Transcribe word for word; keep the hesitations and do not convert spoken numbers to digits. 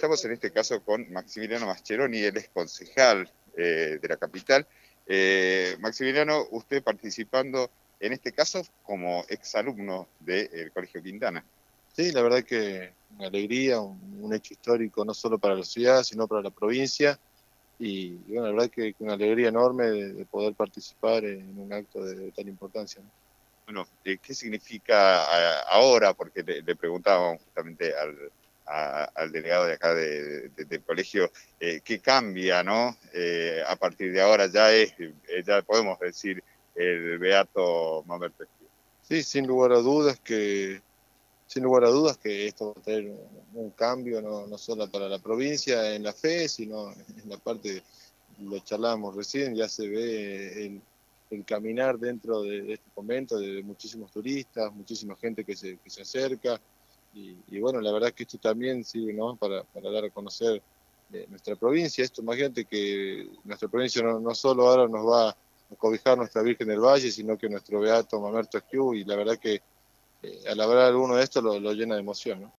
estamos en este caso con Maximiliano Mascheroni, él es concejal eh, de la capital. Eh, Maximiliano, usted participando en este caso como exalumno del Colegio Quintana. Sí, la verdad que una alegría, un, un hecho histórico no solo para la ciudad, sino para la provincia. Y, y bueno, la verdad que, que una alegría enorme de, de poder participar en un acto de, de tal importancia, ¿no? Bueno, eh, ¿qué significa a, ahora? Porque le, le preguntábamos justamente al, a, al delegado de acá de, de, del colegio, eh, ¿qué cambia, no? Eh, a partir de ahora ya es, eh, ya podemos decir, el beato Mamerto Esquivel. Sí, sin lugar a dudas que, sin lugar a dudas que esto va a tener un, un cambio, no, no solo para la provincia en la fe, sino en la parte, lo charlábamos recién, ya se ve el, el caminar dentro de, de este convento, de muchísimos turistas, muchísima gente que se, que se acerca. Y, y bueno, la verdad que esto también sirve, ¿no?, para, para dar a conocer eh, nuestra provincia. Esto, imagínate que nuestra provincia no, no solo ahora nos va a cobijar nuestra Virgen del Valle, sino que nuestro beato Mamerto Esquivel, y la verdad que eh, al hablar alguno de esto lo, lo llena de emoción, ¿no?